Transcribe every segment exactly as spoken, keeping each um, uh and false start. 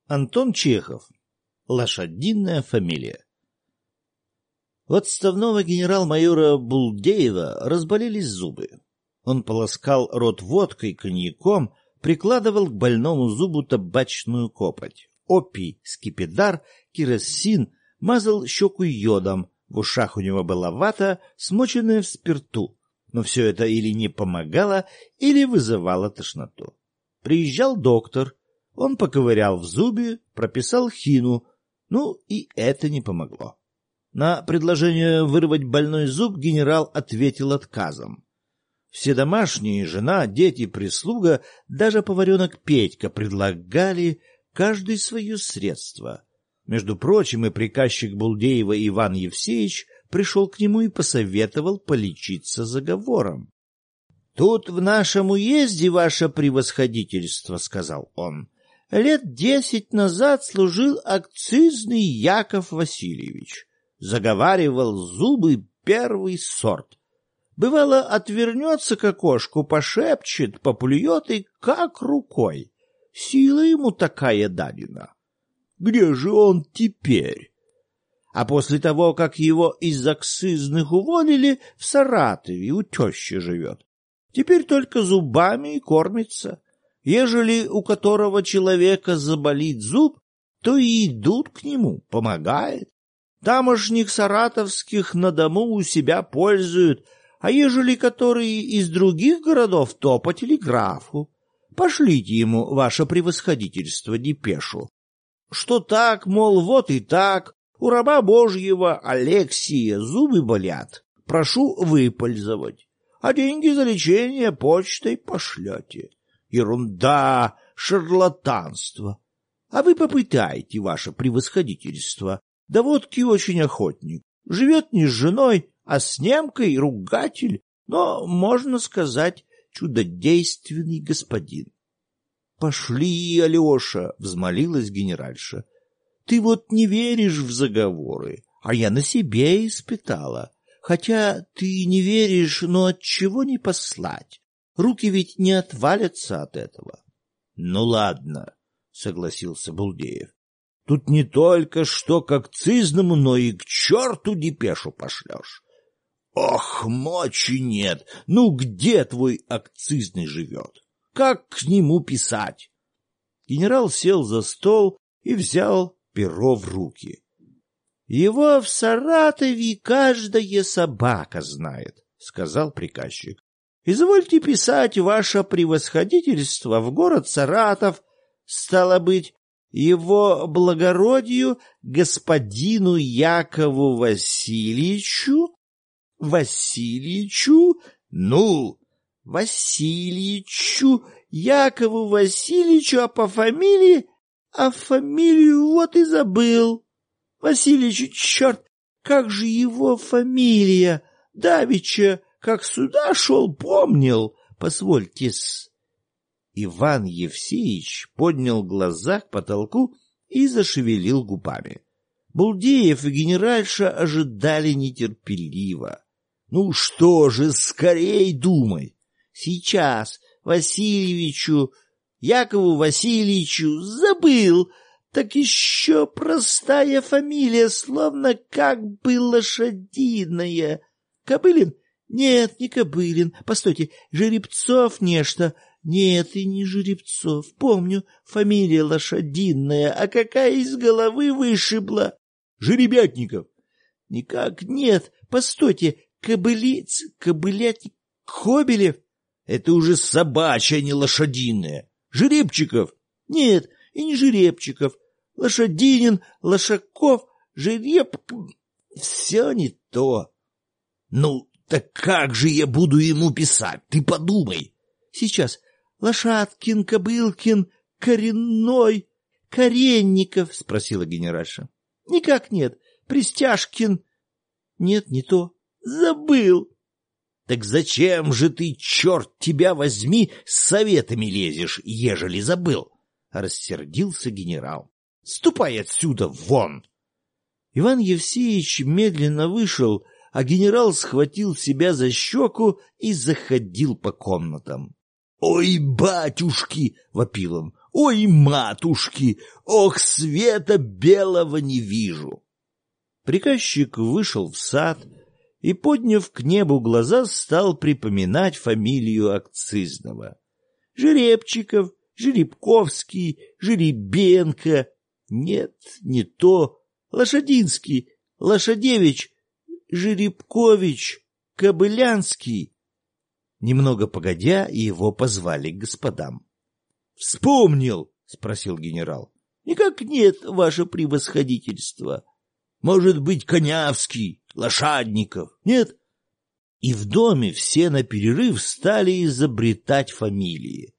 Антон Чехов. Лошадиная фамилия. У отставного генерал-майора Булдеева разболелись зубы. Он полоскал рот водкой, коньяком, прикладывал к больному зубу табачную копоть, опий, скипидар, керосин, мазал щеку йодом, в ушах у него была вата, смоченная в спирту, но все это или не помогало, или вызывало тошноту. Приезжал доктор, он поковырял в зубе, прописал хину, ну и это не помогло. На предложение вырвать больной зуб генерал ответил отказом. Все домашние, жена, дети, прислуга, даже поваренок Петька предлагали каждый свое средство. Между прочим, и приказчик Булдеева Иван Евсеевич пришел к нему и посоветовал полечиться заговором. — Тут в нашем уезде, ваше превосходительство, — сказал он, — лет десять назад служил акцизный Яков Васильевич. Заговаривал зубы первый сорт. Бывало, отвернется к окошку, пошепчет, поплюет и как рукой. Сила ему такая дадена. Где же он теперь? А после того, как его из акцизных уволили, в Саратове у тещи живет. Теперь только зубами и кормится. Ежели у которого человека заболит зуб, то и идут к нему, помогает. Тамошних саратовских на дому у себя пользуют, а ежели которые из других городов, то по телеграфу. Пошлите ему, ваше превосходительство, депешу. Что так, мол, вот и так, у раба Божьего Алексия зубы болят, прошу выпользовать, а деньги за лечение почтой пошлете. Ерунда, шарлатанство. А вы попытайте, ваше превосходительство. Да водки очень охотник. Живет не с женой, а с немкой, ругатель, но, можно сказать, чудодейственный господин. — Пошли, Алеша, — взмолилась генеральша. — Ты вот не веришь в заговоры, а я на себе испытала. Хотя ты не веришь, но отчего не послать? Руки ведь не отвалятся от этого. — Ну ладно, — согласился Булдеев. — Тут не только что к акцизному, но и к черту депешу пошлешь. — Ох, мочи нет! Ну где твой акцизный живет? Как к нему писать? Генерал сел за стол и взял перо в руки. — Его в Саратове каждая собака знает, — сказал приказчик. Извольте писать, ваше превосходительство, в город Саратов, стало быть, его благородию господину Якову Васильевичу, Васильевичу, ну, Васильевичу, Якову Васильевичу, а по фамилии, а фамилию вот и забыл. Васильевичу, черт, как же его фамилия, давеча, как сюда шел, помнил, позвольте-с. Иван Евсеевич поднял глаза к потолку и зашевелил губами. Булдеев и генеральша ожидали нетерпеливо. — Ну что же, скорей думай. — Сейчас Васильевичу, Якову Васильевичу, забыл. Так еще простая фамилия, словно как бы лошадиная. Кобылин? Нет, не Кобылин. Постойте, Жеребцов нечто. Нет, и не Жеребцов. Помню, фамилия лошадиная, а какая из головы вышибла? Жеребятников. Никак нет. Постойте, Кобылиц, Кобылятник, Кобелев. Это уже собачья, не лошадиная. Жеребчиков. Нет, и не Жеребчиков. Лошадинин, Лошаков, Жереб... Все не то. Ну, так как же я буду ему писать? Ты подумай. Сейчас. Лошадкин, Кобылкин, Коренной, Коренников, спросила генеральша. Никак нет. Пристяжкин. Нет, не то. Забыл. Так зачем же ты, черт тебя возьми, с советами лезешь, ежели забыл? Рассердился генерал. Ступай отсюда вон. Иван Евсеевич медленно вышел, а генерал схватил себя за щеку и заходил по комнатам. — Ой, батюшки! — вопил он. — Ой, матушки, ох, света белого не вижу. Приказчик вышел в сад и, подняв к небу глаза, стал припоминать фамилию акцизного. Жеребчиков, Жеребковский, Жеребенко. Нет, не то. Лошадинский, Лошадевич, Жеребкович, Кобылянский. Немного погодя, его позвали к господам. — Вспомнил? — спросил генерал. — Никак нет, ваше превосходительство. Может быть, Конявский, Лошадников? Нет? И в доме все на перерыв стали изобретать фамилии.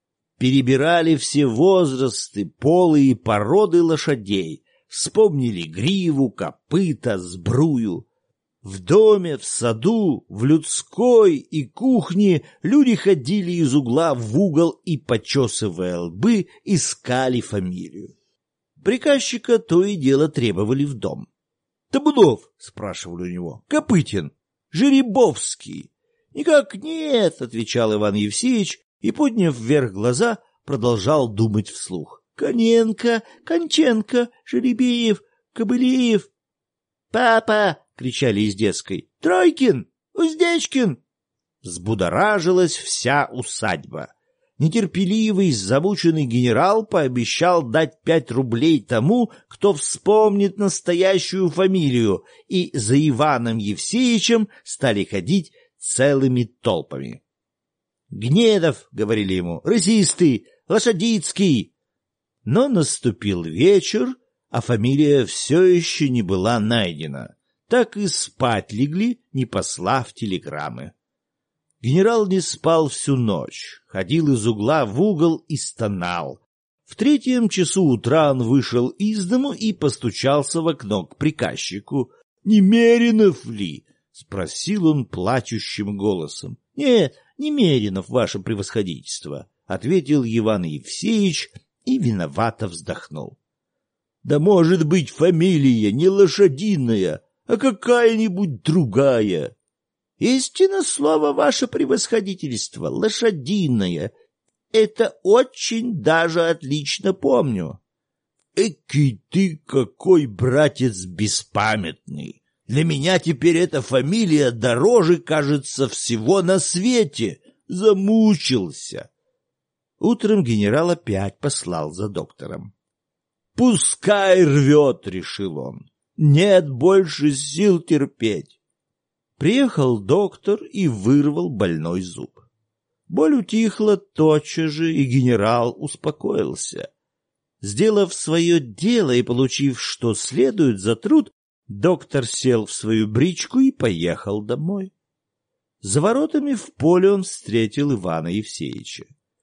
Перебирали все возрасты, полы и породы лошадей, вспомнили гриву, копыта, сбрую. В доме, в саду, в людской и кухне люди ходили из угла в угол и, почесывая лбы, искали фамилию. Приказчика то и дело требовали в дом. — Табунов? — спрашивали у него. — Копытин? Жеребовский? — Никак нет, — отвечал Иван Евсеевич и, подняв вверх глаза, продолжал думать вслух. — Коненко, Конченко, Жеребеев, Кобылеев. — Папа! — кричали из детской. — Тройкин! Уздечкин! Взбудоражилась вся усадьба. Нетерпеливый, замученный генерал пообещал дать пять рублей тому, кто вспомнит настоящую фамилию, и за Иваном Евсеевичем стали ходить целыми толпами. — Гнедов, — говорили ему, — Рысистый, Лошадицкий. Но наступил вечер, а фамилия все еще не была найдена. Так и спать легли, не послав телеграммы. Генерал не спал всю ночь, ходил из угла в угол и стонал. В третьем часу утра он вышел из дому и постучался в окно к приказчику. — Немеринов ли? — спросил он плачущим голосом. — Нет, Немеринов, ваше превосходительство, — ответил Иван Евсеевич и виновато вздохнул. — Да может быть фамилия не лошадиная, а какая-нибудь другая. — Истинно слово, ваше превосходительство, лошадиная. Это очень даже отлично помню. — Экий ты какой, братец, беспамятный! Для меня теперь эта фамилия дороже, кажется, всего на свете. Замучился. Утром генерал опять послал за доктором. — Пускай рвет, — решил он. Нет больше сил терпеть. Приехал доктор и вырвал больной зуб. Боль утихла тотчас же, и генерал успокоился. Сделав свое дело и получив, что следует за труд, доктор сел в свою бричку и поехал домой. За воротами в поле он встретил Ивана Евсеевича.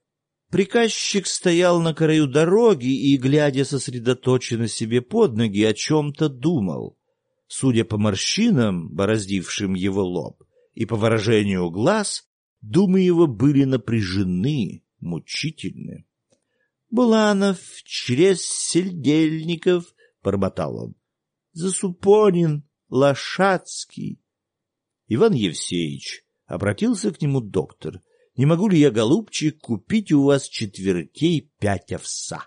Приказчик стоял на краю дороги и, глядя сосредоточенно себе под ноги, о чем-то думал. Судя по морщинам, бороздившим его лоб, и по выражению глаз, думы его были напряжены, мучительны. — Буланов, через Сельдельников, — бормотал он, — Засупонин, Лошадский. Иван Евсеевич, — обратился к нему доктор, — не могу ли я, голубчик, купить у вас четвертей пять овса?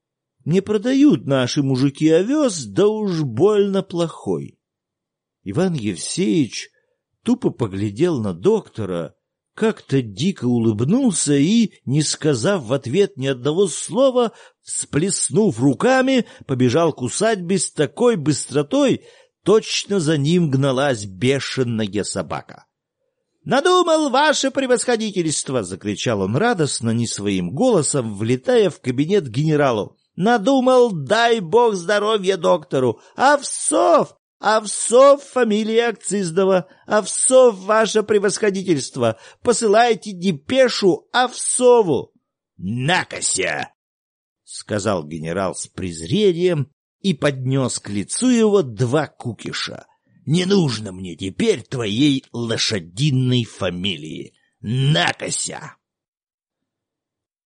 Не продают наши мужики овес, да уж больно плохой. Иван Евсеевич тупо поглядел на доктора, как-то дико улыбнулся и, не сказав в ответ ни одного слова, всплеснув руками, побежал к усадьбе с такой быстротой, точно за ним гналась бешеная собака. — Надумал, ваше превосходительство! — закричал он радостно, не своим голосом, влетая в кабинет к генералу. — Надумал, дай бог здоровья доктору! Овсов! Овсов — фамилия акцизного! Овсов, ваше превосходительство! Посылайте депешу Овсову! — Накося! — сказал генерал с презрением и поднес к лицу его два кукиша. Не нужно мне теперь твоей лошадиной фамилии. Накося!